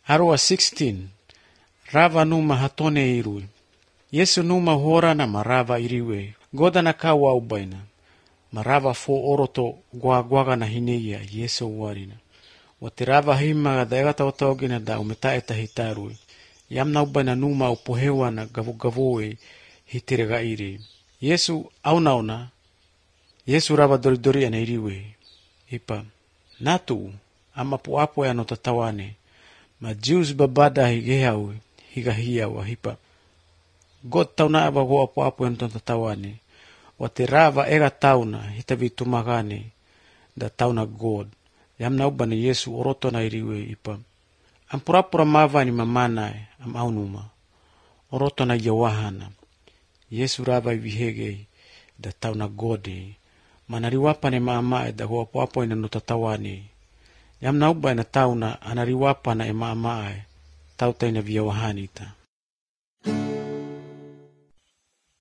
Aroa 16. Rava numa hatone irui. Yesu numa horana marava iriwe. Goda na kawa ubaina. Marava fo oroto guaguaga na hineia Yesu warina. Wate rava hima daega tautogina da umetaeta hitarui. Yamna ubaina numa upohewa na gavu-gavoe hitirega iri. Yesu aunauna. Yesu rava doridori ana iriwe. Ipa. Natu ama puapo ya notatawane. Ma Jews babada higehau higahia wa hipa. God tauna aba go apo ya notatawane. Wate rava ega tauna hitavitu magane da tauna God. Yamna ubana Yesu oroto na iriwe ipa. Ampurapura mava ni mamanae am aunuma. Oroto na yawahana. Yesu rava ivihege da tauna God. Manariwapa ni maamae da go apo ina notatawane. Yamna ubana tauna anariwapa na emaamae tauta ina viyawahanita.